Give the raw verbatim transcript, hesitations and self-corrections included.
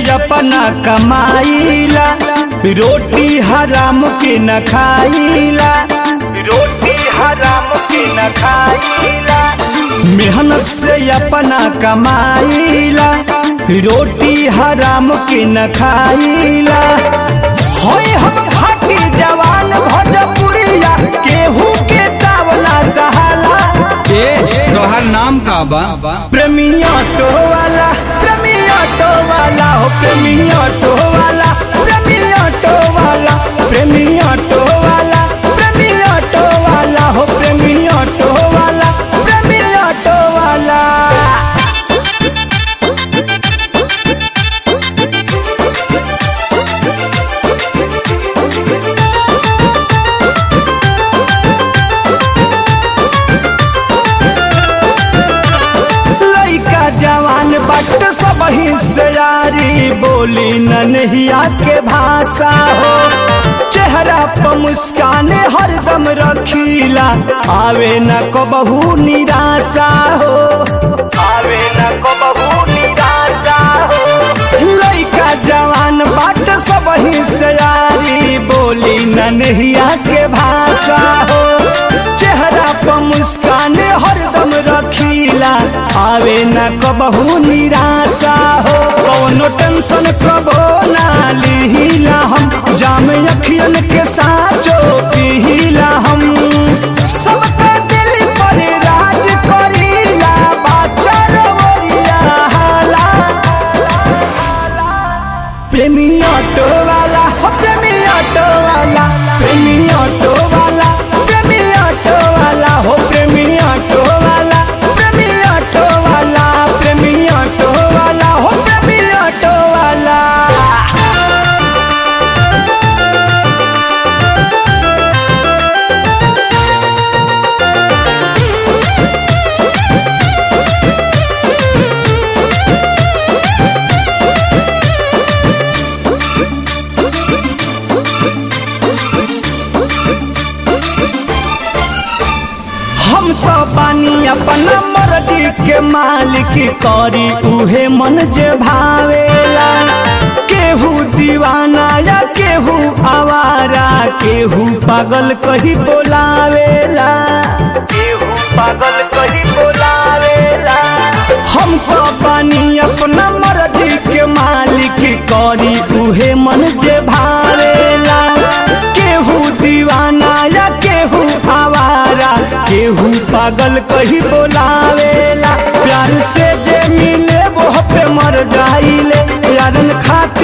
अपना कमाईला, रोटी हराम के न खाईला, रोटी हराम के न खाईला। मेहनत से अपना कमाईला, रोटी हराम के न खाईला। होई हम खाटी जवान भोजपुरिया, केहू के तावला सहाला। ए तोहर नाम का बा? प्रेमी ऑटो वाला, प्रेमी ऑटो वाला हो, प्रेमी ऑटो वाला, प्रेमी ऑटो वाला, प्रेमी ऑटो वाला, प्रेमी ऑटो वाला हो, प्रेमी ऑटो वाला, प्रेमी ऑटो वाला। जवान बट सब हिस्सेदारी, बोली ननहिया के भाषा हो। चेहरा पर मुस्कान हरदम रखीला, आवे न कबहू निराशा हो, आवे न कबहू निराशा हो। लइका जवान बट सब हिस्सेदारी, बोली ननहिया के भाषा हो। चेहरा पर मुस्कान हरदम रखीला, आवे न कबहू निराशा हो। कौनो टेंशन कबो ना लीला, हम जाम अखियन के साचो पीला। हम सबका दिल पर राज करीला, बाचर वरिया हाला। प्रेमी ऑटो वाला हो, प्रेमी ऑटो वाला, प्रेमी ऑटो वाला, प्रेमी ऑटो वाला हो, प्रेमी ऑटो वाला, प्रेमी ऑटो वाला, प्रेमी ऑटो वाला हो, प्रेमी ऑटो वाला। हम तो बानी अपना मर्जी के मालिक, करी उहे मन जे भावेला। केहू दीवाना या केहू आवारा, केहू पागल कही बोलावेला, केहू पागल कही बोलावेला। हम तो बानी अपना मर्जी के मालिक, करी उहे मन जे भावेला। केहू दीवाना या केहू आवारा, केहू पागल कही बोलावेला। प्यार से जे मिले वो पे मर जाइले, यारन खातिर